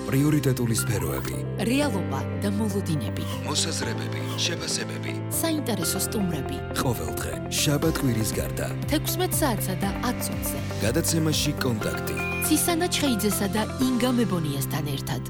პრიორიტეტული სფეროები, რეალობა და მოლოდინები, მოსაზრებები, შეფასებები, საინტერესო სტუმრები. ყოველდღე, შაბათ-კვირის გარდა, 16 საათსა და 10 წუთზე. გადაცემაში კონტაქტი. ცისანა ჩხეიძესა და ინგა მებონიასთან ერთად.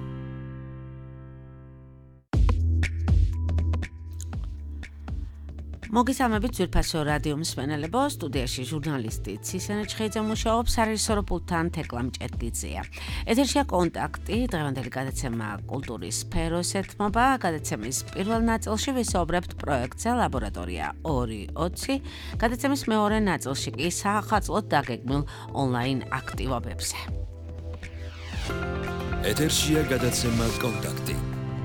მოგესალმებით ძვირფასო რადიო მსმენელებო, სტუდიაში ჟურნალისტი ცისანა ჩხეიძე მუშაობს, სარეჟისორო პულტთან თეკლა მჭედლიძეა. ეთერშია კონტაქტი, დღევანდელი გადაცემა კულტურის სფეროს ეთმობა, გადაცემის პირველ ნაწილში ვისაუბრებთ პროექტზე ლაბორატორია 2.20, გადაცემის მეორე ნაწილში კი საახალწლოდ დაგეგმილ ონლაინ აქტივობებზე. ეთერშია გადაცემა კონტაქტი.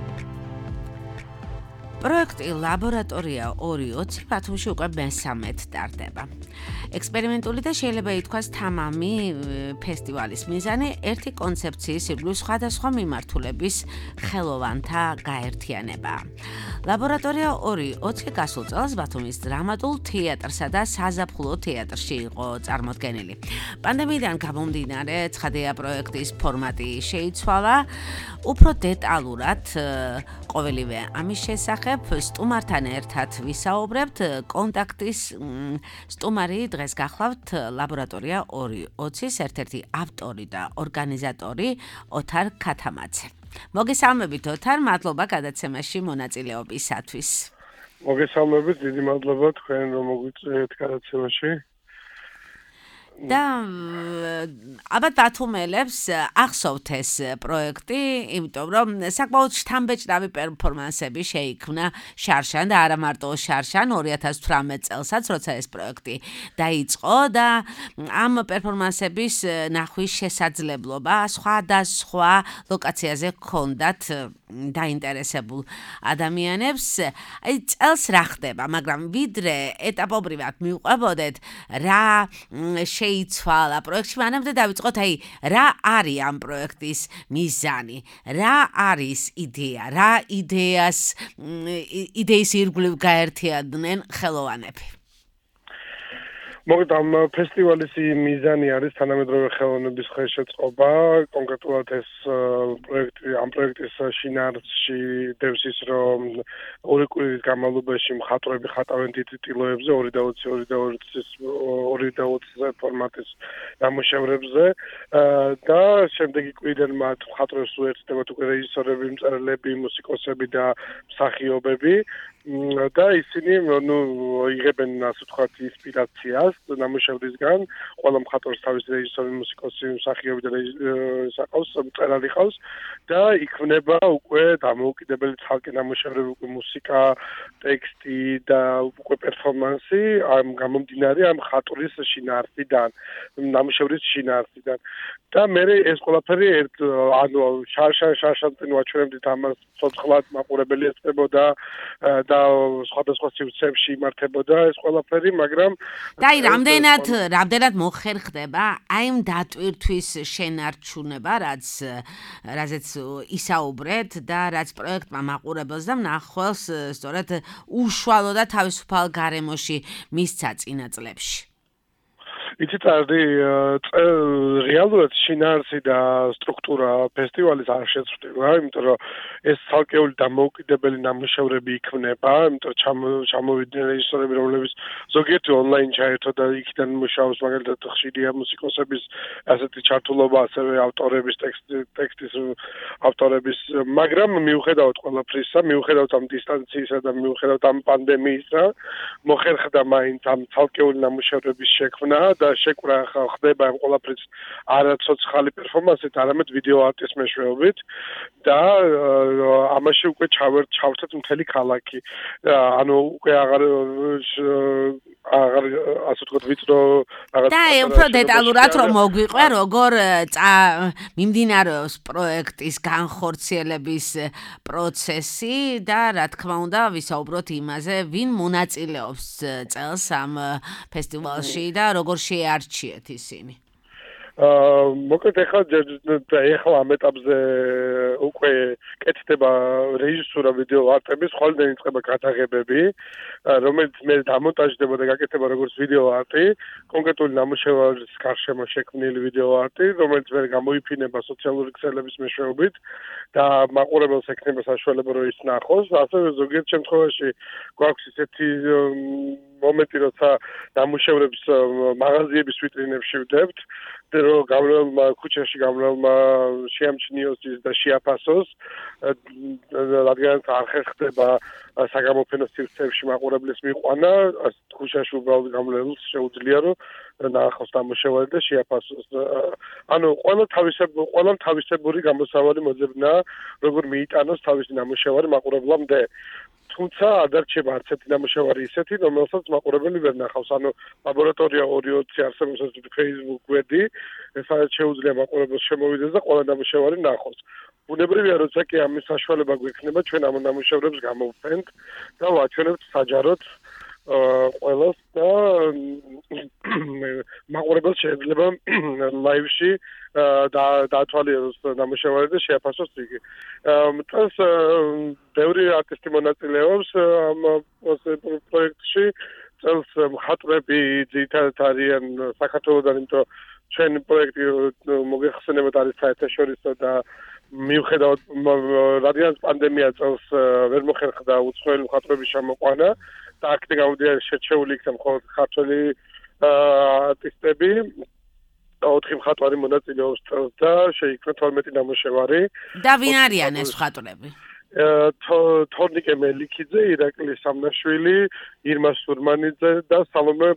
პროექტი ლაბორატორია 2.20 ბათუმში უკვე მესამედ ტარდება. ექსპერიმენტული და შეიძლება ითქვას თამამი ფესტივალის მიზანი ერთი კონცეფციის ირგვლივ სხვადასხვა მიმართულების ხელოვანთა გაერთიანებაა. ლაბორატორია 2.20 გასულ წელს ბათუმის დრამატულ თეატრსა და საზაფხულო თეატრში იყო წარმოდგენილი. პანდემიიდან გამომდინარე, ცხადია პროექტის ფორმატი შეიცვალა. უფრო დეტალურად ყოველივე ამის შესახებ სტუმართან ერთად ვისაუბრებთ. კონტაქტის სტუმარი დღეს გახლავთ ლაბორატორია 2.20-ის ერთ-ერთი ავტორი და ორგანიზატორი ოთარ ქათამაძე. მოგესალმებით ოთარ, მადლობა გადაცემაში მონაწილეობისათვის. მოგესალმებით, დიდი მადლობა თქვენ რომ მოგვიწვიეთ გადაცემაში. და ალბათ ბათუმელებს ახსოვთ ეს პროექტი, იმიტომ რომ საკმაოდ შთამბეჭდავი პერფორმანსები შეიქმნა შარშან და არა მარტო შარშან 2018 წელსაც, როცა ეს პროექტი დაიწყო და ამ პერფორმანსების ნახვის შესაძლებლობა სხვადასხვა ლოკაციაზე ჰქონდათ დაინტერესებულ ადამიანებს. აი წელს რა ხდება, მაგრამ ვიდრე ეტაპობრივად მივყვებოდეთ რა შეიცვალა პროექტში, მანამდე დავიწყოთ, აი რა არის ამ პროექტის მიზანი, რა არის იდეა, რა იდეის ირგვლივ გაერთიანდნენ ხელოვანები. მოგეთ ამ ფესტივალის მიზანი არის თანამედროვე ხელოვნების ხელშეწყობა, კონკრეტულად ეს ამ პროექტის შინაარსში დევს ის, რომ ორი კვირის განმავლობაში მხატვრები ხატავენ დიდ ტილოებზე 2.20 ფორმატის ნამუშევრებზე და შემდეგი კვირიდან მათ მხატვრებს უერთდებათ უკვე რეჟისორები, მწერლები, მუსიკოსები და მსახიობები. და ისინი იღებენ ასე ვთქვათ ინსპირაციას ნამუშევრისგან, ყველა მხატვარს თავის რეჟისორი, მუსიკოსი, მსახიობი და საყავს, მწერალი ყავს და იქმნება უკვე დამოუკიდებელი ცალკე ნამუშევრები, უკვე მუსიკა, ტექსტი და უკვე პერფორმანსი ამ გამომდინარე ამ მხატვრის შინაარსიდან, ნამუშევრის შინაარსიდან. და მე ეს ყველაფერი შარშან წინ ვაჩვენებდით ამას, ცოცხლად მაყურებელი ეწებოდა და სხვადასხვა სივრცეებში იმართებოდა ეს ყველაფერი, მაგრამ და აი რამდენად მოხერხდება აი ამ დატვირთვის შენარჩუნება, რაზეც ისაუბრეთ და რაც პროექტმა მაყურებელს და მნახველს სწორედ უშუალო და თავისუფალ გარემოში მისცა წინა წლებში. იცით, რეალურად შინაარსი და სტრუქტურა ფესტივალის არ შეცვლილა, იმიტომ რომ ეს ცალკეული დამოუკიდებელი ნამუშევრები იქმნება, იმიტომ ჩამოვიდნენ რეჟისორები, რომლებიც ზოგიერთი ონლაინ ჩაერთო და იქიდან მუშაობს, მაგალითად ხშირია მუსიკოსების ასეთი ჩართულობა, ასევე ავტორების ტექსტის ავტორების, მაგრამ მიუხედავად ყველაფრისა, მიუხედავად ამ დისტანციისა და მიუხედავად ამ პანდემიისა, მოხერხდა მაინც ამ ცალკეული ნამუშევრების შექმნა და შეკვრა ხდება ამ ყველაფრის არა ცოცხალი პერფორმანსით, არამედ ვიდეო არტის მეშვეობით და ამაში უკვე ჩავერთეთ მთელი ქალაქი. ანუ უკვე აღარ ასე ვთქვათ ვიწრო რაღაც და უფრო დეტალურად რომ მოგვიყვე, როგორ მიმდინარეობს პროექტის განხორციელების პროცესი და რა თქმა უნდა ვისაუბროთ იმაზე, ვინ მონაწილეობს წელს ამ ფესტივალში და როგორ შეარჩიეთ ისინი. მოკლედ ეხლა ამ ეტაპზე უკვე კეთდება რეჟისურა ვიდეო არტების, ხოლმე იწყება გადაღებები, რომელიც მე დამონტაჟდება და გაკეთება როგორც ვიდეო არტი, კონკრეტული ნამუშევარის გარშემო შექმნილი ვიდეო არტი, რომელიც მე გამოიფინება სოციალური ქსელების მეშვეობით და მაყურებელს ექნება საშუალება რომ ის ნახოს. ასევე ზოგიერთ შემთხვევაში გვაქვს ისეთი მომენტი, როცა ნამუშევრებს მაღაზიების ვიტრინებში ვდებთ, რომ გამრავლმა ქუჩაში გამრავლმა შეამჩნიოს ის და შეაფასოს, რადგან არ ხერხდება საგამოფენო სივრცეებში მაყურებლის მიყვანა, ქუჩაში უბრალოდ გამრავლს შეუძლია რომ ნახოს ნამუშევარი და შეაფასოს. ანუ ყველა თავისებური გამოსავალი მოძებნაა, როგორ მიიტანოს თავისი ნამუშევარი მაყურებლამდე. თუმცა არ დარჩება არც ერთი ნამუშევარი ისეთი, რომელსაც მაყურებელი ვერ ნახავს. ანუ ლაბორატორია 2.20 არსებობს Facebook გვერდი, სადაც შეუძლია მაყურებელს შემოვიდეს და ყველა ნამუშევარი ნახოს. ბუნებრივია, როცა კი ამის საშუალება გვექნება, ჩვენ ამ ნამუშევრებს გამოვფენთ და ვაჩვენებთ საჯაროდ ყველას და მაყურებელს შეიძლება ლაივში დაათვალიეროს ნამუშევარი და შეაფასოს იგი. წელს ბევრი არტისტი მონაწილეობს ამ პროექტში. წელს მხატვრები ძირითადად არიან საქართველოდან, იმიტომ ჩვენ პროექტი მოგეხსენებათ არის საერთაშორისო და მიუხედავად რადგან პანდემია წელს ვერ მოხერხდა უცხოელი მხატვრების ჩამოყვანა და აქ გამოდიოდა შერჩეული იქნა მხოლოდ ქართველი არტისტები. 4 მხატვარი მონაწილეობს წელს და შეიქმნა 12 ნამუშევარი. და ვინ არიან ეს მხატვრები? თორნიკე მელიქიძე, ირაკლი სამნაშვილი, ირმა სურმანიძე და სალომეა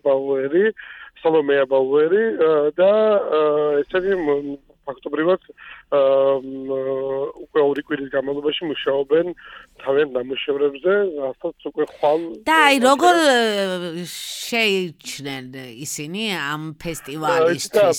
ბაუერი და ესენი ფაქტობრივად უკვე 2 კვირის განმავლობაში მუშაობენ თავიანთ ნამუშევრებზე, რასაც უკვე ხვალ და აი როგორ შეიჩნენ ისინი ამ ფესტივალისთვის,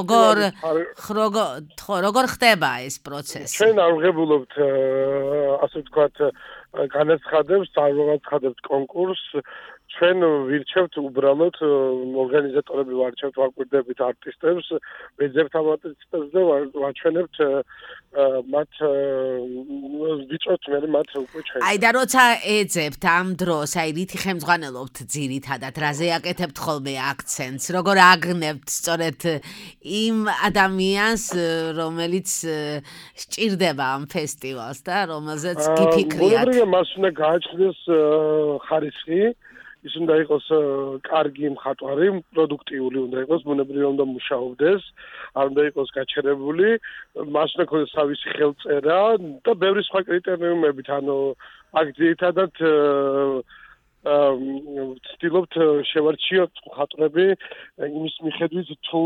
როგორ ხდება ეს პროცესი? ჩვენ არ ვღებულობთ ასე ვთქვათ განაცხადებს, არ ვაცხადებთ კონკურსს. ჩვენ ვირჩევთ უბრალოდ ორგანიზატორები ვარჩევთ, ვაკვირდებით არტისტებს, ვეძებთ ამ არტისტებს და ვაჩვენებთ მათ ვიწვევთ მათ უკვე ჩვენ. აი და როცა ეძებთ ამ დროს, აი რითი ხელმძღვანელობთ ძირითადად, რაზე აკეთებთ ხოლმე აქცენტს, როგორ აგნებთ სწორედ იმ ადამიანს, რომელიც სჭირდება ამ ფესტივალს და რომელზეც გიფიქრიათ. ბუნებრივია, მას უნდა გააჩნდეს ხარისხი. ის უნდა იყოს კარგი მხატვარი, პროდუქტიული უნდა იყოს, ბუნებრივია უნდა მუშაობდეს, არ უნდა იყოს გაჩერებული, მას უნდა ქონდეს თავისი ხელწერა და ბევრი სხვა კრიტერიუმებით, ანუ აქ ძირითადად ვცდილობთ შევარჩიოთ მხატვრები იმის მიხედვით თუ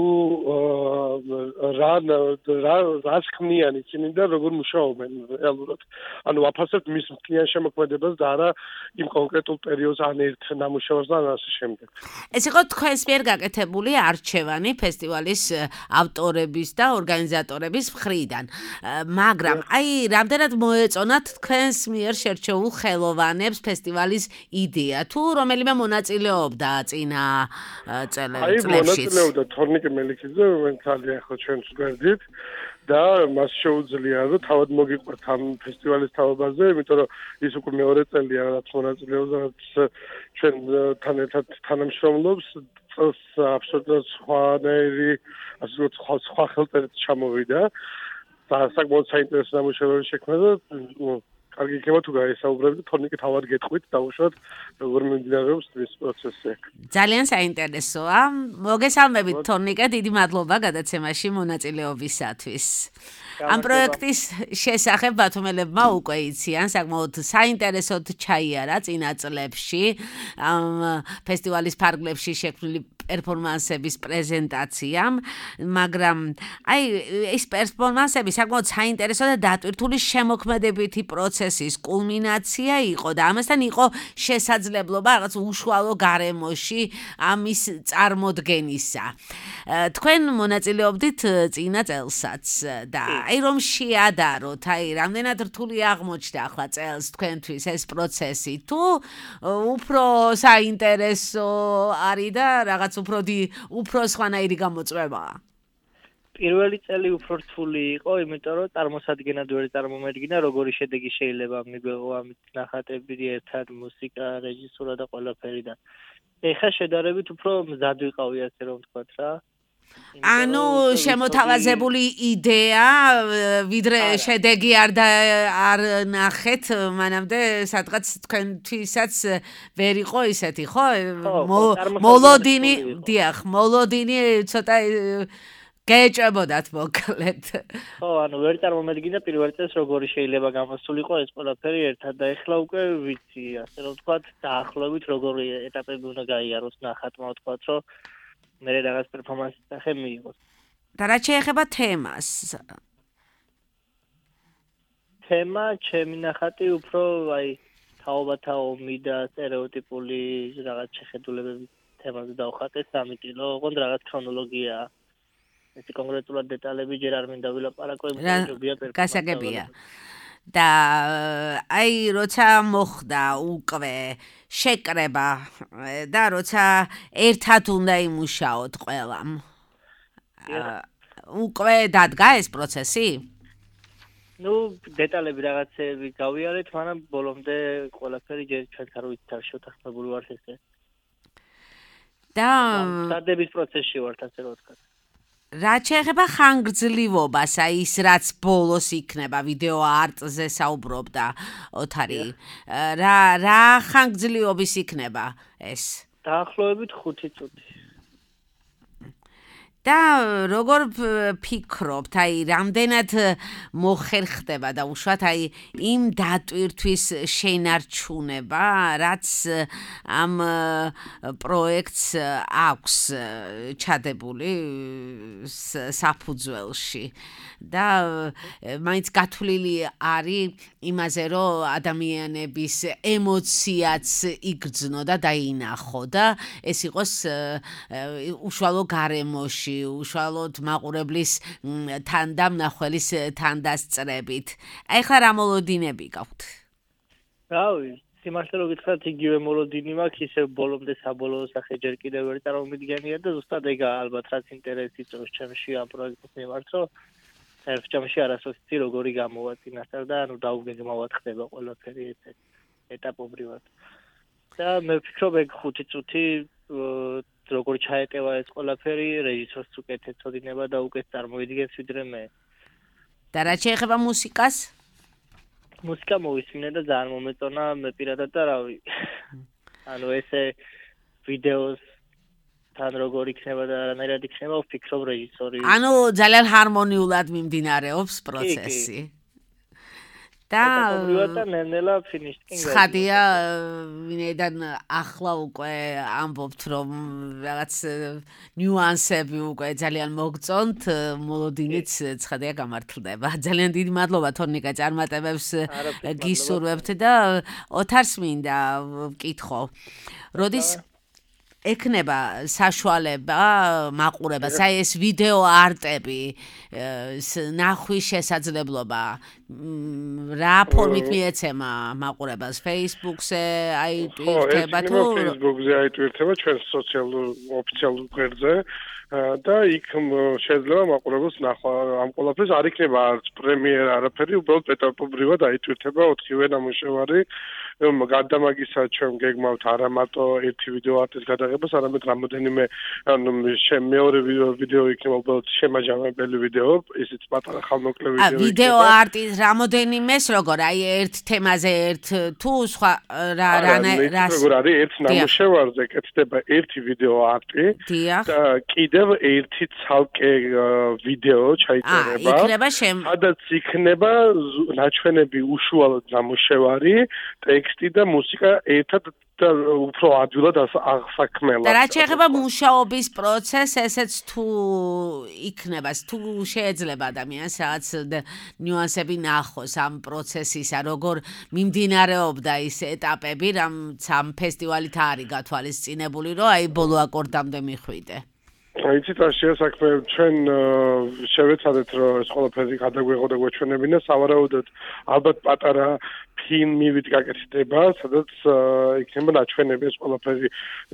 რას ქმნიან ისინი და როგორ მუშაობენ რეალურად. ანუ ვაფასებთ მის მთლიან შემოქმედებას და არა იმ კონკრეტულ პერიოდს ან ერთ ნამუშევარს და ასე შემდეგ. ეს იყო თქვენს მიერ გაკეთებული არჩევანი ფესტივალის ავტორების და ორგანიზატორების მხრიდან. მაგრამ აი რამდენად მოეწონათ თქვენს მიერ შერჩეულ ხელოვანებს ფესტივალის იდეა? თუ რომელიმე მონაწილეობდა წინა წელებში. მონაწილეობდა თორნიკე მელიქიძე, რომელიც ძალიან ახლა ჩვენს გვერდით და მას შეუძლია რომ თავად მოგიყვეთ ამ ფესტივალის თავობაზე, იმიტომ რომ ის უკვე მეორე წელია რაც მონაწილეობს, რაც ჩვენთან ერთად თანამშრომლობს. წელს აბსოლუტურად სხვანაირი, ასე ვთქვათ, სხვა ხელწერით ჩამოვიდა და საკმაოდ საინტერესო ნამუშევრები შექმნა და კარგი იქნება თუ გაესაუბრებთ თორნიკე თავად გეტყვით დაუშვათ როგორ მიმდინარეობს ეს პროცესი. ძალიან საინტერესოა. მოგესალმებით თორნიკე, დიდი მადლობა გადაცემაში მონაწილეობისათვის. ამ პროექტის შესახებ ბათუმელებმა უკვე იციან, საკმაოდ საინტერესოდ ჩაიარა წინა წლებში ამ ფესტივალის ფარგლებში შექმნილი პერფორმანსების პრეზენტაციამ, მაგრამ აი ეს პერფორმანსები საკმაოდ საინტერესო და დატვირთული შემოქმედებითი პროცესის კულმინაცია იყო და ამასთან იყო შესაძლებლობა რაღაც უშუალო გარემოში ამის წარმოდგენისა. თქვენ მონაწილეობდით წინა წელსაც და აი რომ შეადაროთ, აი რამდენად რთული აღმოჩნდა ახლა წელს თქვენთვის ეს პროცესი, თუ უფრო საინტერესო არის და რაღაც უფრო სხვანაირი გამოწვევაა? პირველი წელი უფრო რთული იყო, იმიტომ რომ წარმოსადგენად ვერ წარმომედგინა, როგორი შედეგი შეიძლება მიგვეღო ამით ნახატები, ერთად მუსიკა, რეჟისურა და ყველაფერი და ეხლა შედარებით უფრო მზად ვიყავი, ასე რომ ვთქვათ რა. ანუ შემოთავაზებული იდეა, ვიდრე შედეგი არ ნახეთ, მანამდე სადღაც თქვენთვისაც ვერ იყო ისეთი, ხო? მოლოდინი ცოტა გეჭებოდათ მოკლედ. ხო, ანუ ვერ წარმომედგინა პირველ წელს როგორი შეიძლება გამოსულიყო ეს ყველაფერი ერთად და ეხლა უკვე ვიცი, ასე რომ ვთქვათ, დაახლოებით როგორი ეტაპები უნდა გაიაროს ნახატმა, ვთქვათ, რომ მე რაღაც პერფორმანსის სახე მიიღოს. და რაც შეეხება თემას. თემა ჩემი ნახატი უფრო აი თაობათა ომი და სტერეოტიპული რაღაც შეხედულებების თემაზე დავხატე 3 კილო, ოღონდ რაღაც ქრონოლოგია. ეს კონკრეტულად დეტალები ჯერ არ მინდა ვილაპარაკო, იმიტომ რომ გასაგებია. და აი როცა მოხდა უკვე შეკრება და როცა ერთად უნდა იმუშაოთ ყველამ. უკვე დადგა ეს პროცესი? ნუ დეტალები რაღაცები გავიარეთ, მაგრამ ბოლომდე ყველაფერი ჯერ ჩვენთან რო იცით შეთანხმებული ვართ ესე. და დადების პროცესში ვართ, ასე რომ ვთქვათ. რაც შეეხება ხანგრძლივობას, აი ის რაც ბოლოს იქნება ვიდეო არტზე საუბრობდა ოთარი. რა ხანგრძლივობის იქნება ეს? დაახლოებით 5 წუთი. და როგორ ფიქრობთ, აი რამდენად მოხერხდება და უშუალოდ აი იმ დატვირთვის შენარჩუნება, რაც ამ პროექტს აქვს ჩადებული საფუძველში და მაინც გათვლილი არის იმაზე, რომ ადამიანების ემოციაც იგრძნო და დაინახო და ეს იყოს უშუალო გარემოში უშუალოდ მაყურებლის თანდამნახველის თანდასწრებით. ეხლა რა მოლოდინები გაქვთ? რავი, სიმართლე რომ გითხრათ, იგივე მოლოდინი მაქვს, ისე ბოლომდე საბოლოო სახე ჯერ კიდევ ვერ წარმომიდგენია და ზუსტად ეგა ალბათ რაც ინტერესი წევს ჩემში ამ პროექტის მიმართ, რომ ერთჯამში არასოდეს იცი როგორი გამოვა წინასწარ და ანუ დაუგეგმავად ხდება ყველაფერი ესე ეტაპობრივად. და მე ვფიქრობ ეგ 5 წუთი როგორ ჩაეტევა ეს ყველაფერი, რეჟისორს უკეთ ეწოდინება და უკეთ წარმოიდგენს ვიდრე მე. და რაც შეეხება მუსიკას? მუსიკა მოვისმინე და ძალიან მომეწონა, მე პირადად და რავი. ანუ ესე ვიდეოს თან როგორ იქნება და რანაირად იქნება, ვფიქრობ რეჟისორი. ანუ ძალიან ჰარმონიულად მიმდინარეობს პროცესი. და ნელ-ნელა ფინიშკინ ხადია ვინაიდან ახლა უკვე ამბობთ რომ რაღაც ნიუანსები უკვე ძალიან მოგწონთ მოლოდინიც ხადია გამართლდება ძალიან დიდი მადლობა თორნიკა წარმატებებს გისურვებთ და ოთარს მინდა ვკითხო როდის ეკნება საშუალება მაყურებას აი ეს ვიდეო არტები ნახვის შესაძლებლობა რა ფორმით მიეცემა მაყურებას Facebook-ზე აი ტვიტერზე თუ Facebook-ზე აი ტვიტერზე ჩვენ სოციალურ ოფიციალურ გვერდზე და იქ შეიძლება მაყურებელს ნახვა ამ ყველაფერს არ იქნება არც პრემიერა არაფერი უბრალოდ ეტაპობრივად აი ტვიტერზე 4-ვე ნამუშევარი გადამაგისა ჩვენ გეგმავთ არა მარტო ერთი ვიდეო არტის გადაღებას არამედ რამოდენიმე ანუ მეორე ვიდეო იქნება უბრალოდ შემაჯამებელი ვიდეო ისიც პატარა ხალმოკლე ვიდეო ვიდეო არტის რამოდენიმეს როგორ აი ერთ თემაზე ერთ თუ სხვა რას როგორ არის ერთ ნამუშევარზე კეთდება ერთი ვიდეო არტი და კიდევ ერთი ცალკე ვიდეო ჩაიწერება იქნება სადაც იქნება ნაჩვენები უშუალოდ ნამუშევარი ტექსტი და მუსიკა ერთად და უფრო ადვილად აღსაქმელად. და რაც შეეხება მუშაობის პროცესს, ესეც თუ იქნება, თუ შეიძლება ადამიანს რაღაც ნიუანსები ნახოს ამ პროცესისა, როგორ მიმდინარეობდა ის ეტაპები, რამც ამ ფესტივალით არის გათვალისწინებული, რომ აი ბოლო აკორდამდე მიხვიდე. იცით რა შეასაქმე ჩვენ შევეცადეთ რომ ეს ყველაფერი გადაგვეღო და გვეჩვენებინა სავარაუდოდ ალბათ პატარა ფილმივით გაკეთდება სადაც იქნება ნაჩვენები ეს ყველაფერი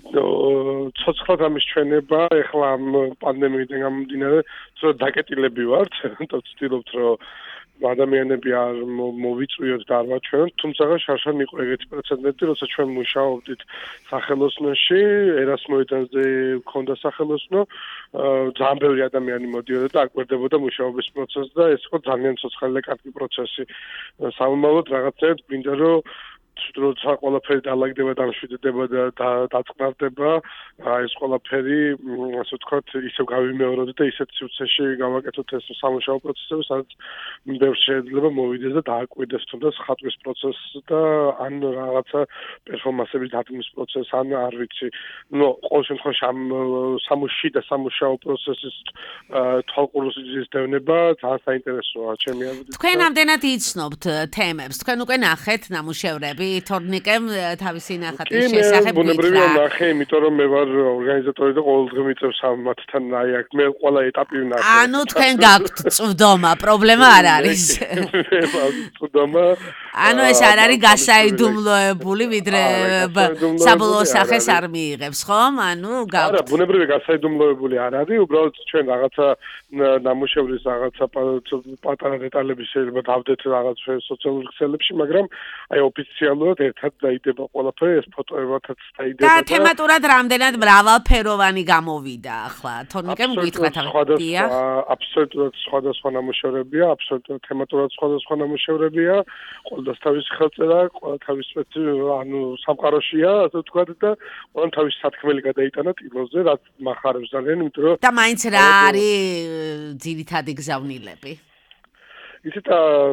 ცოცხლად ამის ჩვენება ეხლა ამ პანდემიიდან გამომდინარე რომ დაკეტილები ვართ და ვცდილობთ რომ ადამიანები არ მოვიწვიოთ და არ ვაჩვენოთ, თუმცა შარშან იყო ეგეთი პრეცედენტი, როცა ჩვენ მუშაობდით სახელოსნოში, ერასმოედანზე ქონდა სახელოსნო, ძალიან ბევრი ადამიანი მოდიოდა და აკვირდებოდა მუშაობის პროცესს და ეს იყო ძალიან ცოცხალი და კარგი პროცესი. სამომავლოდ რაღაცნაირად გვინდა რომ როცა ყველაფერი დაალაგდება, დამშვიდდება და დაწყნარდება, ეს ყველაფერი, ასე ვთქვათ, ისევ გავიმეოროთ და ისეთ სივრცეში გავაკეთოთ ეს სამუშაო პროცესები, სადაც ბევრ შეიძლება მოვიდეს და დააკვირდეს თუნდაც ხატვის პროცესს და ან რაღაცა პერფორმანსების დადგმის პროცესს, ან არ ვიცი. ნუ ყოველ შემთხვევაში ამ სამუშაო და სამუშაო პროცესის თვალყურს დევნება ძალიან საინტერესოა ჩემი აზრით. თქვენ ამდენად იცნობთ თემებს, თქვენ უკვე ნახეთ ნამუშევრები თორნიკემ თავისი ნახატის შესახებ გითხრა. ბუნებრივია ნახე, იმიტომ რომ მე ვარ ორგანიზატორი და ყოველდღე მიწევს მათთან აი აქ მე ყველა ეტაპი ვნახე. ანუ თქვენ გაქვთ წვდომა, პრობლემა არ არის. წვდომა. ანუ ეს არ არის გასაიდუმლოებული, ვიდრე საბოლოო სახეს არ მიიღებს, ხომ? ანუ გაქვთ. არა, ბუნებრივია გასაიდუმლოებული არ არის, უბრალოდ ჩვენ რაღაცა ნამუშევრის რაღაცა პატარა დეტალები შეიძლება დავდეთ რაღაც სოციალურ ქსელებში, მაგრამ აი ოფიციალურად ერთად დაიდება ყველაფერი, ეს ფოტოებათაც დაიდება და თემატურად რამდენად მრავალფეროვანი გამოვიდა ახლა. თორნიკემ გითხრათ ახლა. აბსოლუტურად სხვადასხვა ნამუშევრებია, აბსოლუტურად თემატურად სხვადასხვა ნამუშევრებია. ყველას თავისი ხელწერა, ყველა თავისი ანუ სამყაროშია, ასე ვთქვათ და ყველამ თავისი სათქმელი გადაიტანა ტილოზე, რაც მახარებს ძალიან, იმიტომ რომ და მაინც რა არის ძირითადი გზავნილები? ისეთ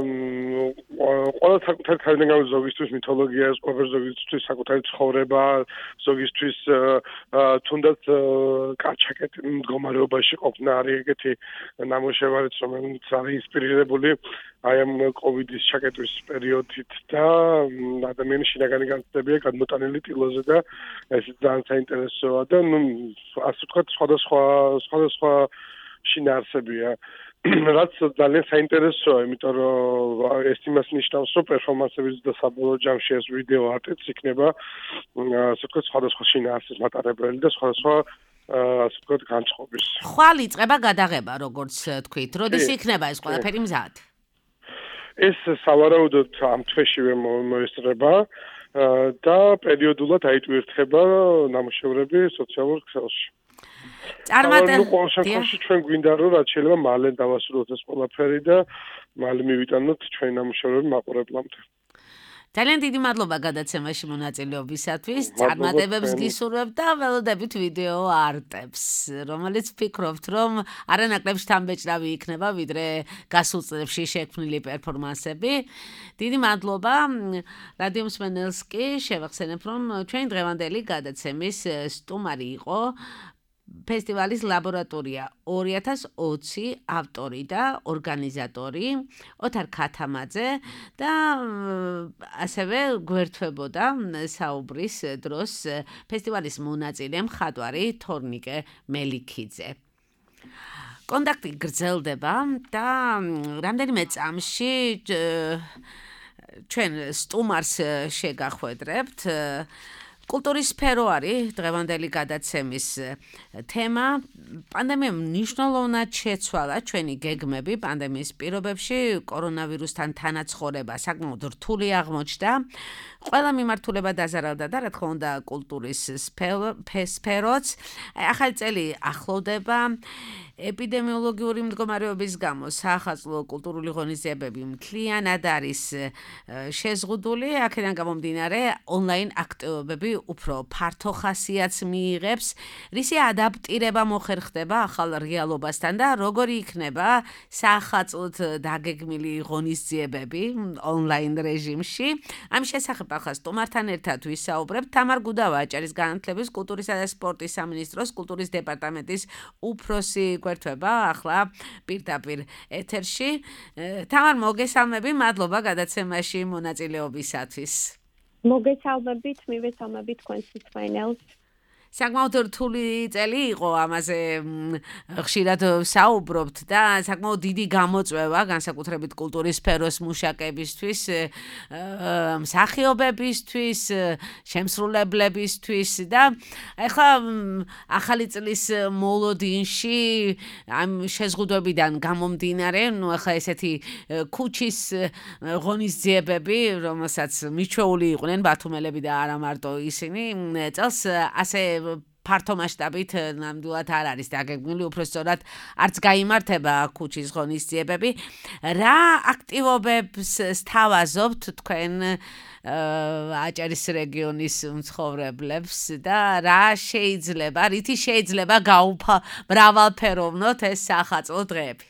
ყველა საკუთარი თავიდან გამო ზოგისთვის მითოლოგია, ზოგისთვის საკუთარი ცხოვრება, ზოგისთვის თუნდაც კაჩაკეტი მდგომარეობაში ყოფნა არის ეგეთი ნამუშევარიც, რომელიც არის ინსპირირებული აი ამ კოვიდის ჩაკეტვის პერიოდით და ადამიანის შინაგანი განცდებია გადმოტანილი ტილოზე და ეს ძალიან საინტერესოა და ნუ ასე ვთქვათ სხვადასხვა შინაარსებია. რაც ძალიან საინტერესოა, იმიტომ რომ ეს იმას ნიშნავს, რომ პერფორმანსების და საბოლოო ჯამში ეს ვიდეო არტიც იქნება, ასე ვთქვათ, სხვადასხვა შინაარსის მატარებელი და სხვადასხვა ასე ვთქვათ, განწყობის. ხვალ იწყება გადაღება, როგორც თქვით, როდის იქნება ეს ყველაფერი მზად? ეს სავარაუდოდ ამ თვეშივე მოესწრება და პერიოდულად აიტვირთება ნამუშევრები სოციალურ ქსელში. ყოველ შემთხვევაში ჩვენ გვინდა რომ რაც შეიძლება მალე დავასრულოთ ეს ყველაფერი და მალე მივიტანოთ ჩვენი ნამუშევრები მაყურებლამდე. ძალიან დიდი მადლობა გადაცემაში მონაწილეობისათვის. წარმატებებს გისურვებთ და ველოდებით ვიდეო არტებს, რომელიც ვფიქრობთ, რომ არანაკლებ შთამბეჭდავი იქნება, ვიდრე გასულ წლებში შექმნილი პერფორმანსები. დიდი მადლობა. რადიო მსმენელს კი შევახსენებ, რომ ჩვენი დღევანდელი გადაცემის სტუმარი იყო ფესტივალის ლაბორატორია 2020 ავტორი და ორგანიზატორი ოთარ ქათამაძე და ასევე გვერდთვებოდა საუბრის დროს ფესტივალის მონაწილე მხატვარი თორნიკე მელიქიძე. კონტაქტი გრძელდება და რამდენიმე წამში ჩვენ სტუმარს შეგახვედრებთ. კულტურის სფერო არის დღევანდელი გადაცემის თემა. პანდემიამ მნიშვნელოვნად შეცვალა ჩვენი გეგმები პანდემიის პირობებში, კორონავირუსთან თანაცხოვრება საკმაოდ რთული აღმოჩნდა. ყველა მიმართულება დაზარალდა და რა თქმა უნდა კულტურის სფეროც. ახალი წელი ახლოვდება. ეპიდემიოლოგიური მდგომარეობის გამო საახალწლო კულტურული ღონისძიებები მთლიანად არის შეზღუდული. აქედან გამომდინარე ონლაინ აქტივობები უფრო ფართო ხასიათს მიიღებს. რისი ადაპტირება მოხერხდება ახალ რეალობასთან და როგორი იქნება საახალწლოდ დაგეგმილი ღონისძიებები ონლაინ რეჟიმში. ამ შესახებ ახლა სტუმართან ერთად ვისაუბრებთ. თამარ გუდავაჭერის განათლების, კულტურისა და სპორტის სამინისტროს კულტურის დეპარტამენტის უფროსი გვერდთვება ახლა პირდაპირ ეთერში. თამარ, მოგესალმები, მადლობა გადაცემაში მონაწილეობისათვის. მოგესალმებით, მივესალმებით თქვენს მსმენელს. საკმაოდ რთული წელი იყო, ამაზე ხშირად საუბრობთ და საკმაოდ დიდი გამოწვევა განსაკუთრებით კულტურის სფეროს მუშაკებისთვის, მსახიობებისთვის, შემსრულებლებისთვის და ეხლა ახალი წლის მოლოდინში ამ შეზღუდვებიდან გამომდინარე, ნუ ეხლა ესეთი ქუჩის ღონისძიებები, რომელსაც მიჩვეული იყვნენ ბათუმელები და არა მარტო ისინი, წელს ასე ფართო მასშტაბით ნამდვილად არ არის დაგეგმილი, უბრალოდ არც გაიმართება ქუჩის ღონისძიებები. რა აქტივობებს სთავაზობთ თქვენ აჭარის რეგიონის მცხოვრებლებს და რა შეიძლება, რითი შეიძლება მრავალფეროვნოთ ეს სახალხო დღეები?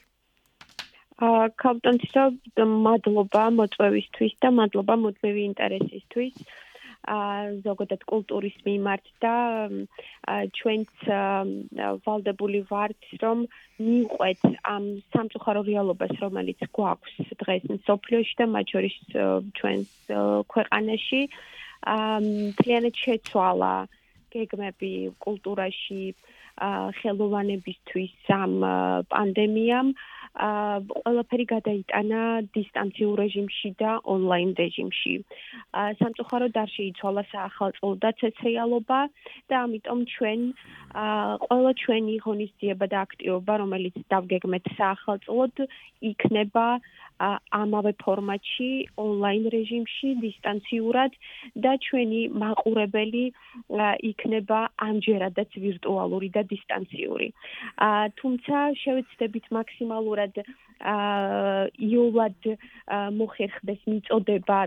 კაპიტანცო, მადლობა მოწვევისთვის და მადლობა მუდმივი ინტერესისთვის. ზოგადად კულტურის მიმართ და ჩვენც ვალდებული ვართ, რომ მივყვეთ ამ სამწუხარო რეალობას, რომელიც გვაქვს დღეს მსოფლიოში და მათ შორის ჩვენს ქვეყანაში. მთლიანად შეცვალა გეგმები კულტურაში ხელოვანებისთვის ამ პანდემიამ. ყველაფერი გადაიტანა დისტანციურ რეჟიმში და ონლაინ რეჟიმში. სამწუხაროდ არ შეიცვალა საახალწლო და ცეცხლიანობა და ამიტომ ჩვენ ყველა ჩვენი ღონისძიება და აქტივობა, რომელიც დავგეგმეთ საახალწლოდ, იქნება ამავე ფორმატში, ონლაინ რეჟიმში, დისტანციურად და ჩვენი მაყურებელი იქნება ამჯერადაც ვირტუალური და დისტანციური. თუმცა შევეცდებით მაქსიმალურად იოლად მოხერხდეს მიწოდება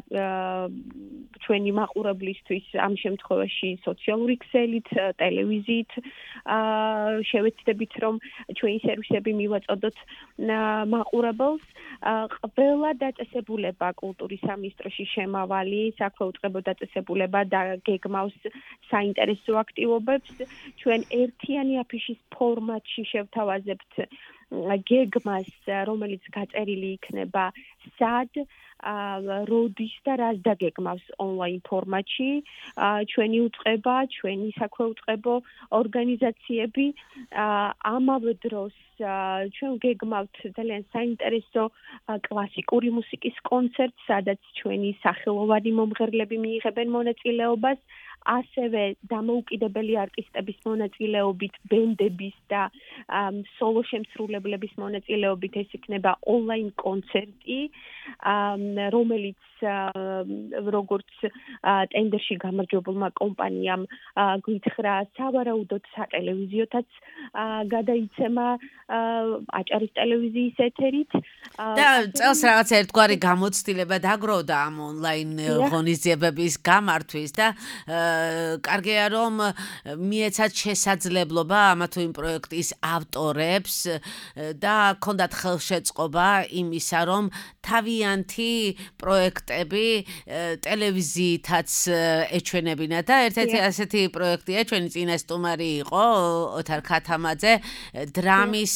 ჩვენი მაყურებლისთვის ამ შემთხვევაში სოციალური ქსელით, ტელევიზიით. შევეცდებით რომ ჩვენი სერვისები მივაწოდოთ მაყურებელს. ყველა დაწესებულება კულტურის სამინისტროში შემავალი, საქვეუწყებო დაწესებულება და გეგმავს საინტერესო აქტივობებს. ჩვენ ერთიანი აფიშის ფორმატში შევთავაზებთ გეგმას, რომელიც გაწერილი იქნება სად, როდის და რას დაგეგმავს ონლაინ ფორმატში. ჩვენი უწყება, ჩვენი საქვეუწყებო ორგანიზაციები ამავე დროს ჩვენ გეგმავთ ძალიან საინტერესო კლასიკური მუსიკის კონცერტს, სადაც ჩვენი სახელოვანი მომღერლები მიიღებენ მონაწილეობას. ასევე დამოუკიდებელი არტისტების მონაწილეობით, ბენდების და სოლო შემსრულებლების მონაწილეობით ეს იქნება ონლაინ კონცერტი, რომელიც როგორც ტენდერში გამარჯვებულმა კომპანიამ გითხრა, სავარაუდოდ სატელევიზიოთაც გადაიცემა აჭარის ტელევიზიის ეთერით. და წელს რაღაც ერთგვარი გამოცდილება დაგროვდა ამ ონლაინ ღონისძიებების გამართვის და კარგია რომ მიეცათ შესაძლებლობა ამა თუ იმ პროექტის ავტორებს და ქონდათ ხელშეწყობა იმისა, რომ თავიანთი პროექტები ტელევიზიითაც ეჩვენებინათ და ერთ-ერთი ასეთი პროექტია ჩვენი წინა სტუმარი იყო ოთარ ქათამაძე დრამის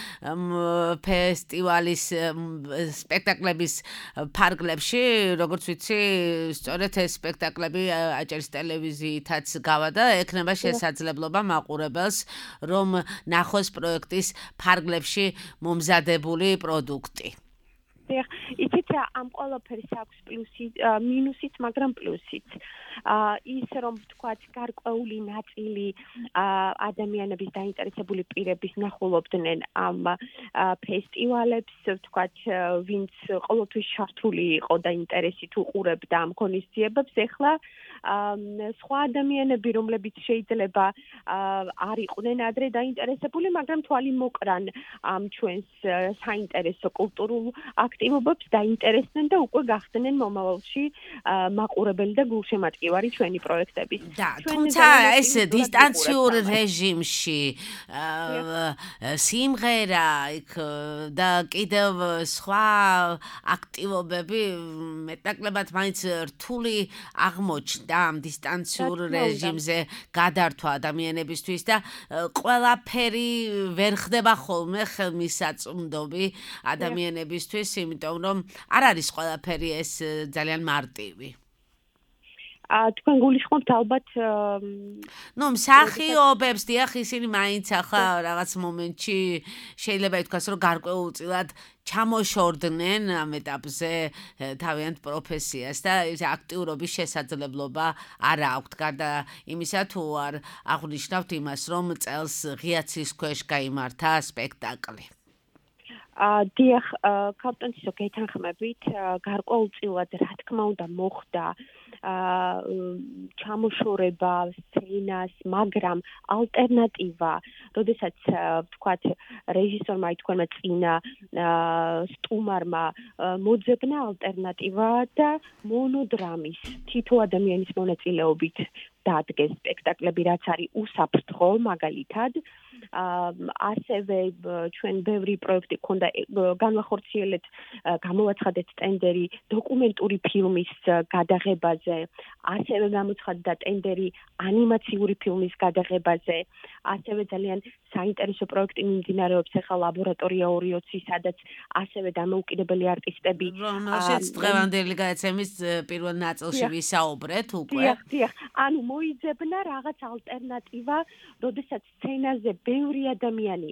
ფესტივალის სპექტაკლების ფარგლებში, როგორც ვიცი, სწორედ ეს სპექტაკლები აჭარის ტელევიზიითაც გავა და ექნება შესაძლებლობა მაყურებელს, რომ ნახოს პროექტის ფარგლებში მომზადებული პროდუქტი. იცით რა, ამ ყველაფერს აქვს პლუსი, მინუსიც, მაგრამ პლუსიც. ის რომ ვთქვათ, გარკვეული ნაწილი ადამიანების დაინტერესებული პირების ნახულობდნენ ამ ფესტივალებს, ვთქვათ, ვინც ყოველთვის ჩართული იყო და ინტერესით უყურებდა ამ ღონისძიებებს, ეხლა სხვა ადამიანები, რომლებიც შეიძლება არ იყვნენ ადრე დაინტერესებული, მაგრამ თვალი მოკრან ამ ჩვენს საინტერესო კულტურულ აქტივობებს დაინტერესდნენ და უკვე გახდნენ მომავალში მაყურებელი და გულშემატკივარი ჩვენი პროექტების. თუმცა ეს დისტანციურ რეჟიმში სიმღერა და კიდევ სხვა აქტივობები მეტნაკლებად მაინც რთული აღმოჩნდა ამ დისტანციურ რეჟიმზე გადართვა ადამიანებისთვის და ყველაფერი ვერ ხდება ხოლმე ხელმისაწვდომი ადამიანებისთვის, იმიტომ რომ არ არის ყველაფერი ეს ძალიან მარტივი. თქვენ გულისხმობთ ალბათ ნუ მსახიობებს დიახ ისინი მაინც ახლა რაღაც მომენტში შეიძლება ითქვას რომ გარკვეულწილად ჩამოშორდნენ ამ ეტაპზე თავიანთ პროფესიას და აქტიურობის შესაძლებლობა არ აქვთ გარდა იმისა თუ არ აღნიშნავთ იმას რომ წელს ღია ცის ქვეშ გაიმართა სპექტაკლი დიახ კაპტანისო გეთანხმებით გარკვეულწილად რა თქმა უნდა მოხდა ჩამოშორება სცენას მაგრამ ალტერნატივა როდესაც ვთქვათ რეჟისორმა თქვენმა წინა სტუმარმა მოძებნა ალტერნატივა და მონოდრამის თითო ადამიანის მონაწილეობით დადგეს სპექტაკლები რაც არის უსაფრთხო მაგალითად ასევე ჩვენ ბევრი პროექტი ქონდა განვახორციელეთ გამოაცხადეთ ტენდერი დოკუმენტური ფილმის გადაღებაზე ასევე გამოცხადდა ტენდერი ანიმაციური ფილმის გადაღებაზე ასევე ძალიან საინტერესო პროექტი მიმდინარეობს ახლა ლაბორატორია 220 სადაც ასევე დამოუკიდებელი არტისტები რომელშიც დღევანდელი გადაცემის პირველ ნაწილში ვისაუბრეთ უკვე დიახ ანუ მოიძებნა რაღაც ალტერნატივა როდესაც სცენაზე ბევრი ადამიანი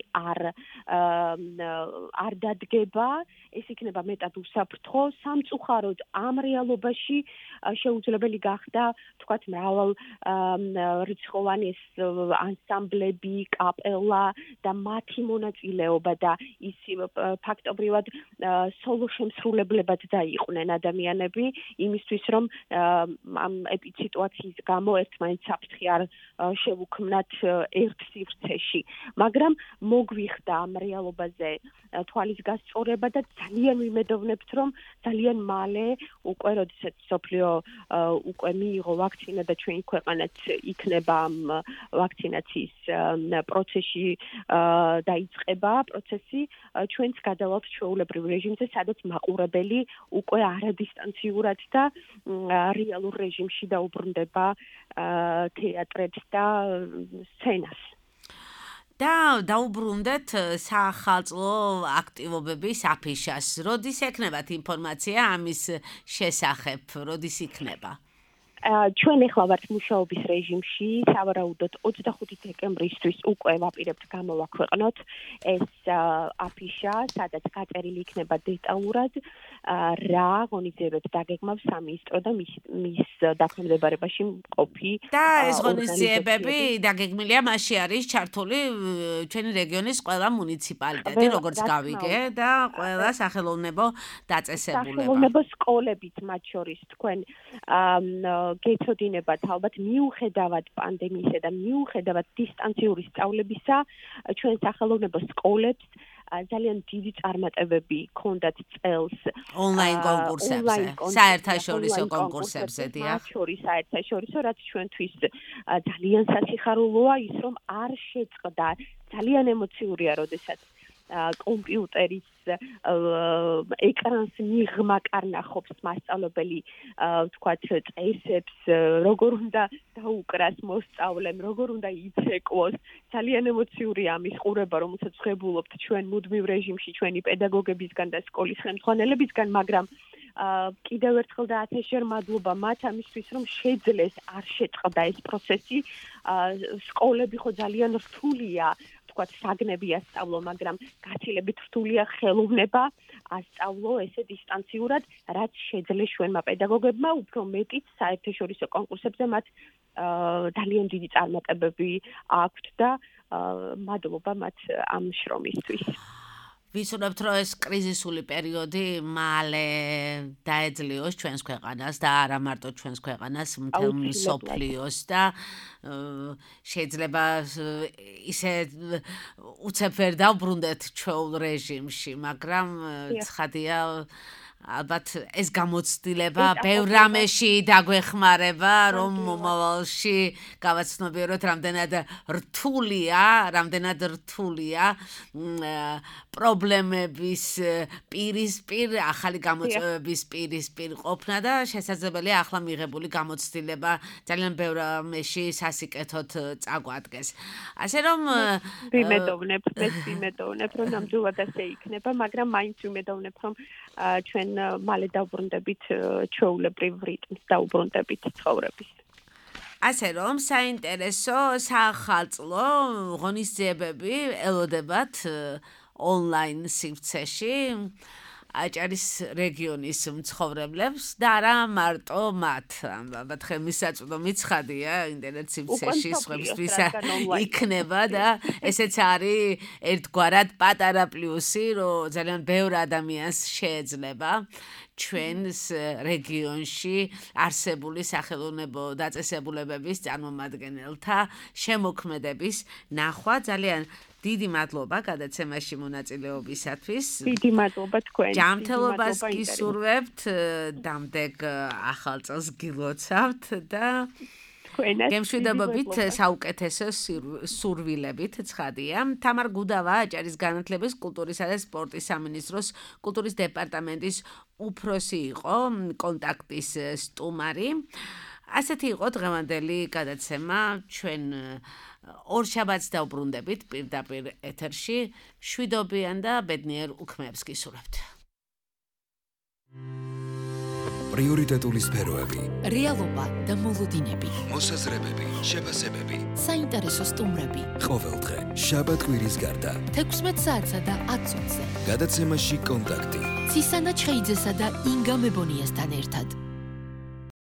არ დადგება ეს იქნება მეტად უსაფრთხო სამწუხაროდ ამ რეალობაში შეუძლებელი გახდა თქვათ მრავალ რიცხოვანი ეს ანსამბლები კაპელა და მათი მონაწილეობა და ის ფაქტობრივად სოლო შემსრულებლებად დაიყვნენ ადამიანები იმისთვის რომ ამ ეპიციტუაციის გამო ერთმანეთს საფრთხე არ შევუქმნათ ერთ სივრცეში მაგრამ მოგვიხდა ამ რეალობაზე თვალის გასწორება და ძალიან ვიმედოვნებთ რომ ძალიან მალე უკვე როდესაც სოფლიო უკვე მიიღო ვაქცინა და ჩვენი ქვეყანაც იქნება ამ ვაქცინაციის პროცესში დაიწყება პროცესი ჩვენც გადავალთ ჩვეულებრივ რეჟიმზე სადაც მაყურებელი უკვე არადისტანციურად და რეალურ რეჟიმში დაუბრუნდება თეატრებს და სცენას და დაუბრუნდეთ საახალწლო აქტივობების აფიშას. როდის ექნებათ ინფორმაცია ამის შესახებ? როდის იქნება? ჩვენ ახლა ვართ მუშაობის რეჟიმში, სავარაუდოდ 25 დეკემბრისთვის უკვე ვაპირებთ გამოვაქვეყნოთ ეს აფიშა, სადაც გაწერილი იქნება დეტალურად რა ღონისძიებებს დაგეგმავს სამინისტრო და მის დაქვემდებარებაში მყოფი და ეს ღონისძიებები დაგეგმილია მასში არის ჩართული ჩვენი რეგიონის ყველა მუნიციპალიტეტი, როგორც გავიგე და ყველა სახელოვნებო დაწესებულება. სახელოვნებო სკოლებიც მათ შორის თქვენ გეცოდინებათ ალბათ მიუხედავად პანდემიისა და მიუხედავად დისტანციური სწავლებისა ჩვენ სახელოვნებო სკოლებს ძალიან დიდი წარმატებები ქონდათ წელს ონლაინ კონკურსებზე, საერთაშორისო კონკურსებზე, დიახ. შორის საერთაშორისო, რაც ჩვენთვის ძალიან სასიხარულოა ის რომ არ შეწყდა, ძალიან ემოციურია, როდესაც კომპიუტერის ეკრანს მიღმა კარნახობს მასწავლებელი ვთქვათ წესებს როგორ უნდა დაუკრას მოსწავლემ როგორ უნდა იცეკვოს ძალიან ემოციურია ამის ყურება რომელსაც ღებულობთ ჩვენ მუდმივ რეჟიმში ჩვენი პედაგოგებისგან და სკოლის ხელმძღვანელებისგან მაგრამ კიდევ ერთხელ და 1000-ჯერ მადლობა მათ ამისთვის რომ შეძლეს არ შეწყდა ეს პროცესი სკოლები ხო ძალიან რთულია თქვათ საგნები ასწავლო, მაგრამ გაცილებით რთულია ხელოვნება ასწავლო ესე დისტანციურად, რაც შეძლეს ჩვენმა პედაგოგებმა, უფრო მეტიც საერთაშორისო კონკურსებზე მათ ძალიან დიდი წარმატებები აქვთ და მადლობა მათ ამ შრომისთვის. ვიცნობთ, რომ ეს კრიზისული პერიოდი მალე დაეძლიოს ჩვენს ქვეყანას და არა მარტო ჩვენს ქვეყანას, მთელ მსოფლიოს და შეიძლება ისე უცებ ვერ დავბრუნდეთ ჩვეულ რეჟიმში, მაგრამ ცხადია ალბათ ეს გამოცდილება ბევრ რამეში დაგვეხმარება, რომ მომავალში გავაცნობიეროთ, რამდენად რთულია პრობლემების პირისპირ, ახალი გამოწვევების პირისპირ ყოფნა და შესაძლებელია ახლა მიღებული გამოცდილება ძალიან ბევრ მეში სასიკეთოდ წაგვადგეს. ასე რომ ვიმედოვნებ, რომ ნამდვილად ასე იქნება, მაგრამ მაინც ვიმედოვნებ, რომ ჩვენ მალე დავბრუნდებით ჩვეულებრივ რიტმს, დავბრუნდებით ცხოვრების. ასე რომ საინტერესო საახალწლო ღონისძიებები ელოდებათ ონლაინ სივრცეში აჭარის რეგიონის მცხოვრებლებს და არა მარტო მათ. ალბათ ხელმისაწვდომი ცხადია ინტერნეტ სივრცეში სხვებისთვის იქნება და ესეც არის ერთგვარად პატარა პლუსი, რომ ძალიან ბევრ ადამიანს შეეძლება ჩვენს რეგიონში არსებული სახელოვნებო დაწესებულებების წარმომადგენელთა შემოქმედების ნახვა. ძალიან დიდი მადლობა გადაცემაში მონაწილეობისათვის. დიდი მადლობა თქვენ. ჯანმრთელობას გისურვებთ, დამდეგ ახალ წელს გილოცავთ და გემშვიდობებით საუკეთესო სურვილებით ცხადია. თამარ გუდავა, აჭარის განათლების, კულტურისა და სპორტის სამინისტროს კულტურის დეპარტამენტის უფროსი იყო, კონტაქტის სტუმარი. ასეთი იყო დღევანდელი გადაცემა. ჩვენ ორ შაბათს დავბრუნდებით პირდაპირ ეთერში. მშვიდობიან და ბედნიერ უქმეებს გისურვებთ. პრიორიტეტული სფეროები, რეალობა და მოლოდინები, მოსაზრებები, შეფასებები, საინტერესო სტუმრები. ყოველდღე შაბათ-კვირის გარდა 16 საათსა და 10 წუთზე. გადაცემაში კონტაქტი. ცისანა ჩხეიძესა და ინგა მებონიასთან ერთად.